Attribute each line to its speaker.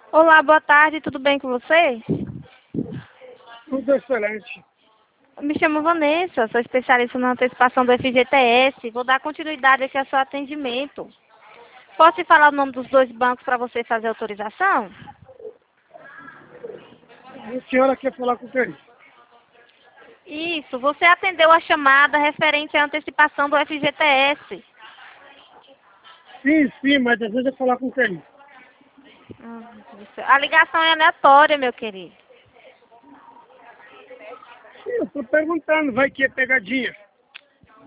Speaker 1: Olá, boa tarde, tudo bem com você?
Speaker 2: Tudo excelente.
Speaker 1: Me chamo Vanessa, sou especialista na antecipação do FGTS. Vou dar continuidade aqui ao seu atendimento. Posso te falar o nome dos dois bancos para você fazer autorização?
Speaker 2: A senhora quer falar com quem?
Speaker 1: Isso, você atendeu a chamada referente à antecipação do FGTS.
Speaker 2: Sim, mas deseja falar com quem?
Speaker 1: A ligação é aleatória, meu querido.
Speaker 2: Sim, eu estou perguntando, vai que é pegadinha.